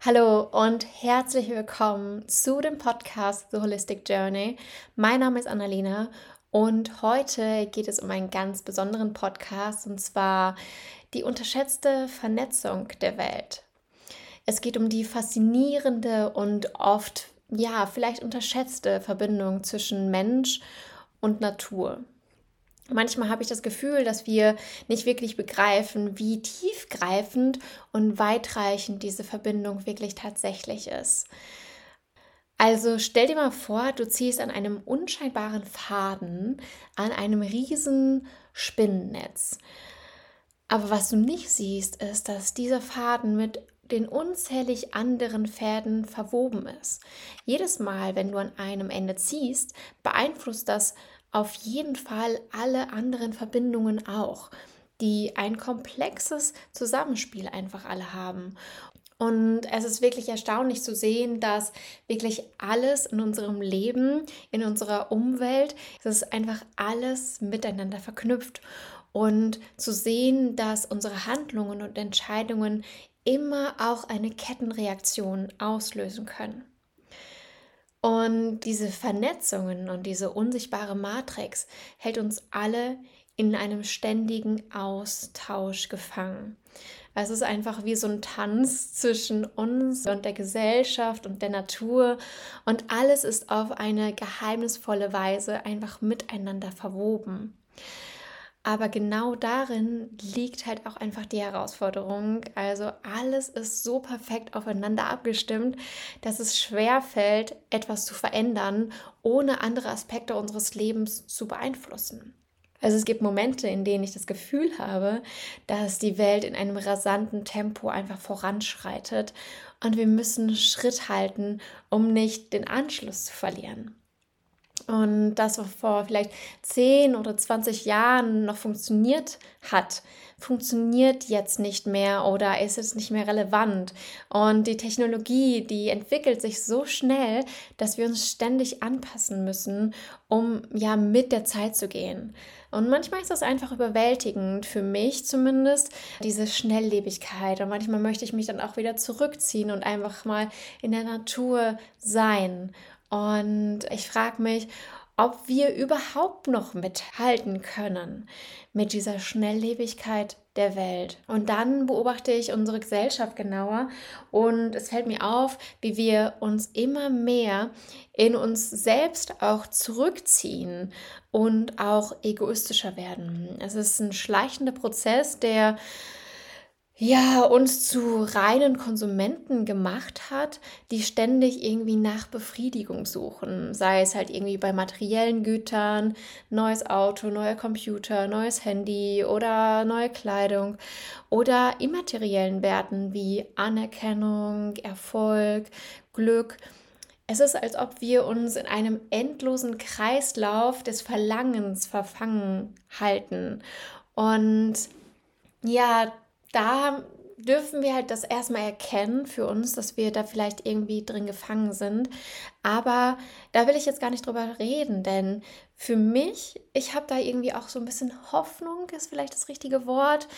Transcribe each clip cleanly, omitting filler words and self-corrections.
Hallo und herzlich willkommen zu dem Podcast The Holistic Journey. Mein Name ist Annalena und heute geht es um einen ganz besonderen Podcast, und zwar die unterschätzte Vernetzung der Welt. Es geht um die faszinierende und oft, vielleicht unterschätzte Verbindung zwischen Mensch und Natur. Manchmal habe ich das Gefühl, dass wir nicht wirklich begreifen, wie tiefgreifend und weitreichend diese Verbindung wirklich tatsächlich ist. Also stell dir mal vor, du ziehst an einem unscheinbaren Faden an einem riesen Spinnennetz. Aber was du nicht siehst, ist, dass dieser Faden mit den unzählig anderen Fäden verwoben ist. Jedes Mal, wenn du an einem Ende ziehst, beeinflusst das auf jeden Fall alle anderen Verbindungen auch, die ein komplexes Zusammenspiel einfach alle haben. Und es ist wirklich erstaunlich zu sehen, dass wirklich alles in unserem Leben, in unserer Umwelt, es ist einfach alles miteinander verknüpft. Und zu sehen, dass unsere Handlungen und Entscheidungen immer auch eine Kettenreaktion auslösen können. Und diese Vernetzungen und diese unsichtbare Matrix hält uns alle in einem ständigen Austausch gefangen. Es ist einfach wie so ein Tanz zwischen uns und der Gesellschaft und der Natur, und alles ist auf eine geheimnisvolle Weise einfach miteinander verwoben. Aber genau darin liegt halt auch einfach die Herausforderung. Also alles ist so perfekt aufeinander abgestimmt, dass es schwer fällt, etwas zu verändern, ohne andere Aspekte unseres Lebens zu beeinflussen. Also es gibt Momente, in denen ich das Gefühl habe, dass die Welt in einem rasanten Tempo einfach voranschreitet und wir müssen Schritt halten, um nicht den Anschluss zu verlieren. Und das, was vor vielleicht 10 oder 20 Jahren noch funktioniert hat, funktioniert jetzt nicht mehr oder ist jetzt nicht mehr relevant. Und die Technologie, die entwickelt sich so schnell, dass wir uns ständig anpassen müssen, um mit der Zeit zu gehen. Und manchmal ist das einfach überwältigend, für mich zumindest, diese Schnelllebigkeit. Und manchmal möchte ich mich dann auch wieder zurückziehen und einfach mal in der Natur sein. Und ich frage mich, ob wir überhaupt noch mithalten können mit dieser Schnelllebigkeit der Welt. Und dann beobachte ich unsere Gesellschaft genauer und es fällt mir auf, wie wir uns immer mehr in uns selbst auch zurückziehen und auch egoistischer werden. Es ist ein schleichender Prozess, der uns zu reinen Konsumenten gemacht hat, die ständig irgendwie nach Befriedigung suchen. Sei es halt irgendwie bei materiellen Gütern, neues Auto, neuer Computer, neues Handy oder neue Kleidung oder immateriellen Werten wie Anerkennung, Erfolg, Glück. Es ist, als ob wir uns in einem endlosen Kreislauf des Verlangens verfangen halten. Und da dürfen wir halt das erstmal erkennen für uns, dass wir da vielleicht irgendwie drin gefangen sind. Aber da will ich jetzt gar nicht drüber reden, denn für mich, ich habe da irgendwie auch so ein bisschen Hoffnung, ist vielleicht das richtige Wort.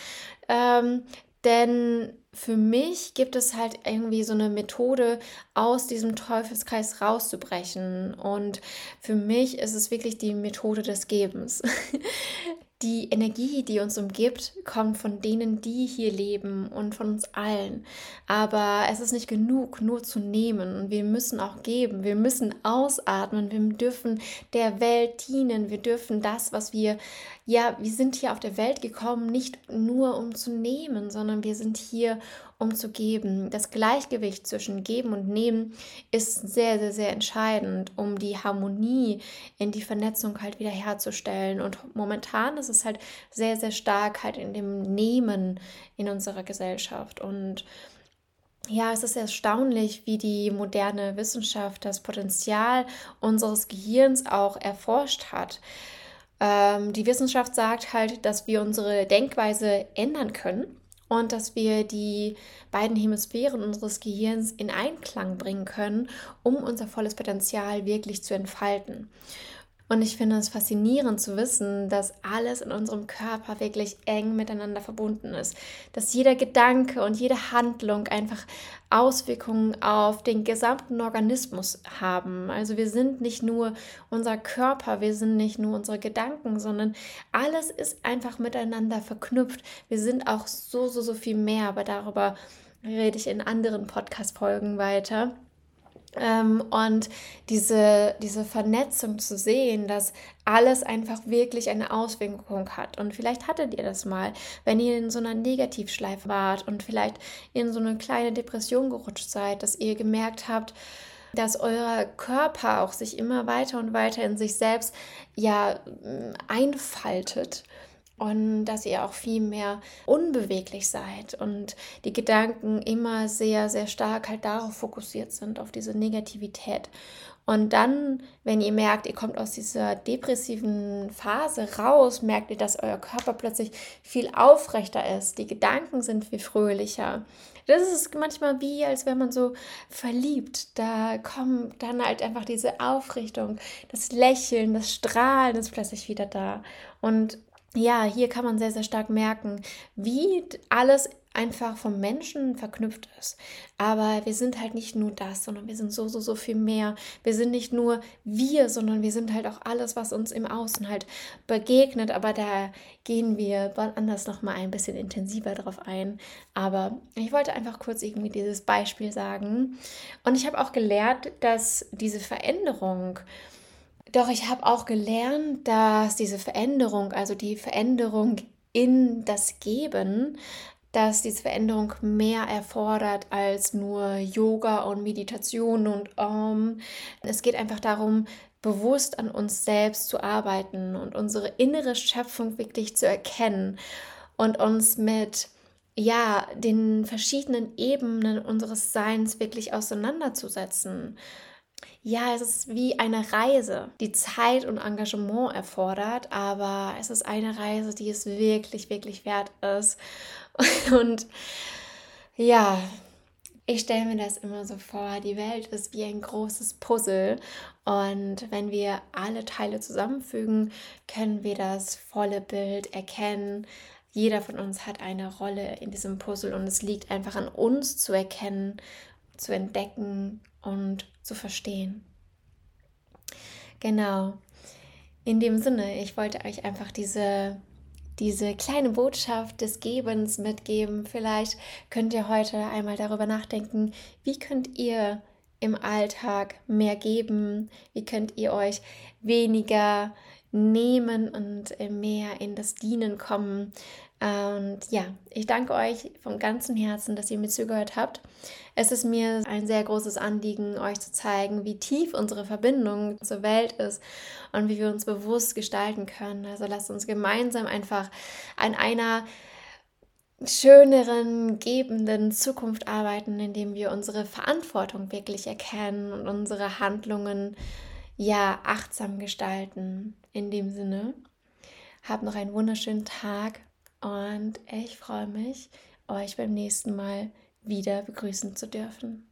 Denn für mich gibt es halt irgendwie so eine Methode, aus diesem Teufelskreis rauszubrechen. Und für mich ist es wirklich die Methode des Gebens. Die Energie, die uns umgibt, kommt von denen, die hier leben und von uns allen. Aber es ist nicht genug, nur zu nehmen. Wir müssen auch geben. Wir müssen ausatmen. Wir dürfen der Welt dienen. Wir dürfen das, was wir sind hier auf der Welt gekommen, nicht nur um zu nehmen, sondern wir sind hier, um zu geben. Das Gleichgewicht zwischen Geben und Nehmen ist sehr, sehr, sehr entscheidend, um die Harmonie in die Vernetzung halt wieder herzustellen. Und momentan ist es halt sehr, sehr stark halt in dem Nehmen in unserer Gesellschaft. Und es ist erstaunlich, wie die moderne Wissenschaft das Potenzial unseres Gehirns auch erforscht hat. Die Wissenschaft sagt halt, dass wir unsere Denkweise ändern können und dass wir die beiden Hemisphären unseres Gehirns in Einklang bringen können, um unser volles Potenzial wirklich zu entfalten. Und ich finde es faszinierend zu wissen, dass alles in unserem Körper wirklich eng miteinander verbunden ist. Dass jeder Gedanke und jede Handlung einfach Auswirkungen auf den gesamten Organismus haben. Also wir sind nicht nur unser Körper, wir sind nicht nur unsere Gedanken, sondern alles ist einfach miteinander verknüpft. Wir sind auch so viel mehr, aber darüber rede ich in anderen Podcast-Folgen weiter. Und diese Vernetzung zu sehen, dass alles einfach wirklich eine Auswirkung hat. Und vielleicht hattet ihr das mal, wenn ihr in so einer Negativschleife wart und vielleicht in so eine kleine Depression gerutscht seid, dass ihr gemerkt habt, dass euer Körper auch sich immer weiter und weiter in sich selbst einfaltet. Und dass ihr auch viel mehr unbeweglich seid und die Gedanken immer sehr stark halt darauf fokussiert sind, auf diese Negativität. Und dann, wenn ihr merkt, ihr kommt aus dieser depressiven Phase raus, merkt ihr, dass euer Körper plötzlich viel aufrechter ist. Die Gedanken sind viel fröhlicher. Das ist manchmal wie, als wäre man so verliebt. Da kommt dann halt einfach diese Aufrichtung, das Lächeln, das Strahlen ist plötzlich wieder da. Und ja, hier kann man sehr stark merken, wie alles einfach vom Menschen verknüpft ist. Aber wir sind halt nicht nur das, sondern wir sind so viel mehr. Wir sind nicht nur wir, sondern wir sind halt auch alles, was uns im Außen halt begegnet. Aber da gehen wir anders nochmal ein bisschen intensiver drauf ein. Aber ich wollte einfach kurz irgendwie dieses Beispiel sagen. Und ich habe auch gelernt, dass diese Veränderung, doch ich habe auch gelernt, dass diese Veränderung, also die Veränderung in das Geben, dass diese Veränderung mehr erfordert als nur Yoga und Meditation und es geht einfach darum, bewusst an uns selbst zu arbeiten und unsere innere Schöpfung wirklich zu erkennen und uns mit den verschiedenen Ebenen unseres Seins wirklich auseinanderzusetzen. Ja, es ist wie eine Reise, die Zeit und Engagement erfordert, aber es ist eine Reise, die es wirklich wert ist. Und ja, ich stelle mir das immer so vor, die Welt ist wie ein großes Puzzle und wenn wir alle Teile zusammenfügen, können wir das volle Bild erkennen. Jeder von uns hat eine Rolle in diesem Puzzle und es liegt einfach an uns zu erkennen, zu entdecken und zu verstehen. Genau. In dem Sinne, ich wollte euch einfach diese kleine Botschaft des Gebens mitgeben. Vielleicht könnt ihr heute einmal darüber nachdenken, wie könnt ihr im Alltag mehr geben? Wie könnt ihr euch weniger nehmen und mehr in das Dienen kommen? Und ja, ich danke euch vom ganzen Herzen, dass ihr mir zugehört habt. Es ist mir ein sehr großes Anliegen, euch zu zeigen, wie tief unsere Verbindung zur Welt ist und wie wir uns bewusst gestalten können. Also lasst uns gemeinsam einfach an einer schöneren, gebenden Zukunft arbeiten, indem wir unsere Verantwortung wirklich erkennen und unsere Handlungen achtsam gestalten. In dem Sinne, habt noch einen wunderschönen Tag und ich freue mich, euch beim nächsten Mal wieder begrüßen zu dürfen.